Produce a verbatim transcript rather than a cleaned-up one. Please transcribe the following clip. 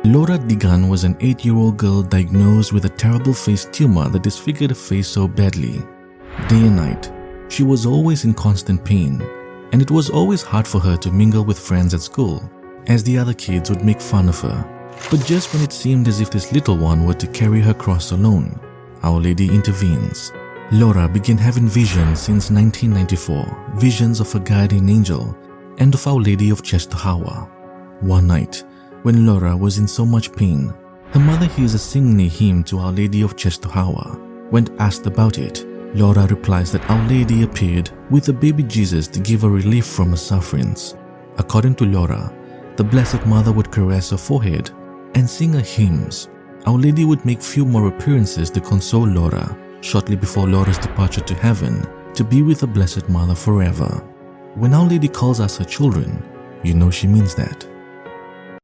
Laura Digan was an eight-year-old girl diagnosed with a terrible face tumor that disfigured her face so badly. Day and night, she was always in constant pain, and it was always hard for her to mingle with friends at school, as the other kids would make fun of her. But just when it seemed as if this little one were to carry her cross alone, Our Lady intervenes. Laura began having visions since nineteen ninety-four, visions of a guardian angel and of Our Lady of Czestochowa. One night, when Laura was in so much pain, her mother hears a singing a hymn to Our Lady of Czestochowa. When asked about it, Laura replies that Our Lady appeared with a baby Jesus to give her relief from her sufferings. According to Laura, the Blessed Mother would caress her forehead and sing her hymns. Our Lady would make few more appearances to console Laura shortly before Laura's departure to heaven to be with the Blessed Mother forever. When Our Lady calls us her children, you know she means that.